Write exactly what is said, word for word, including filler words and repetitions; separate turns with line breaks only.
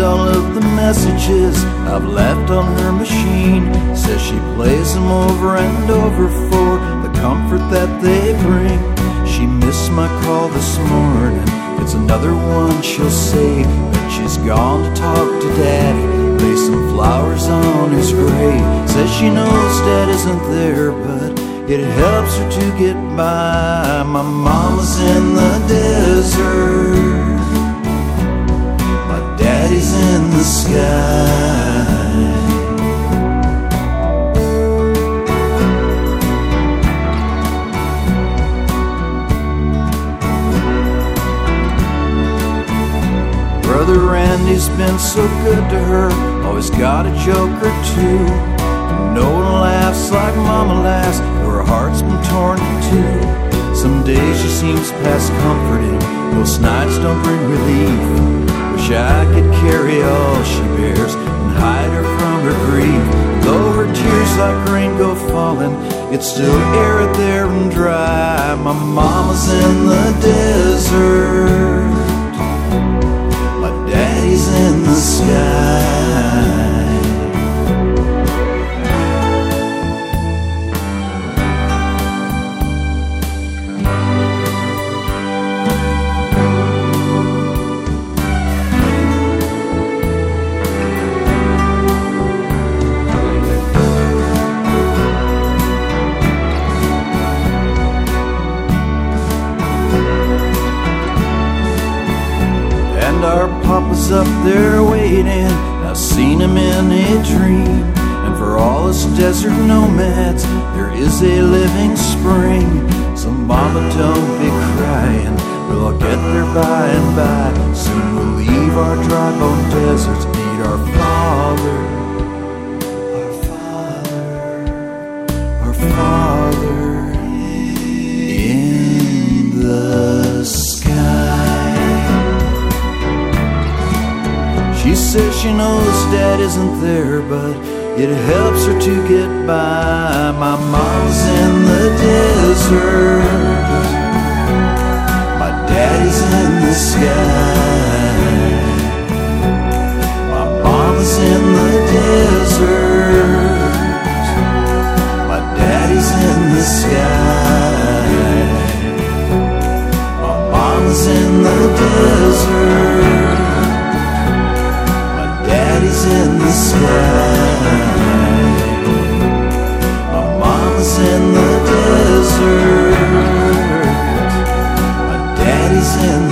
all of the messages I've left on her machine. Says she plays them over and over for the comfort that they bring. She missed my call this morning, it's another one she'll say. But she's gone to talk to Daddy, lay some flowers on his grave. Says she knows Dad isn't there, but it helps her to get by. My mama's in the desert, my daddy's in the sky. Brother Randy's been so good to her, always got a joke or two. No one laughs like Mama laughs, her heart's been torn in two. Some days she seems past comforting, those nights don't bring relief. Wish I could carry all she bears and hide her from her grief. Though her tears like rain go falling, it's still arid there and dry. My mama's in the desert, my daddy's in the sky. Our papa's up there waiting, I've seen him in a dream. And for all us desert nomads, there is a living spring. So mama, don't be crying, we'll all get there by and by. Soon we'll leave our dry bone deserts, meet our Father, our Father, our Father in the sky. She says she knows Dad isn't there, but it helps her to get by. My mom's in the desert, my daddy's in the sky. My mama's in the desert, my daddy's in the sky. My mama's in the desert, daddy's in the sky. My mama's in the desert, my daddy's in the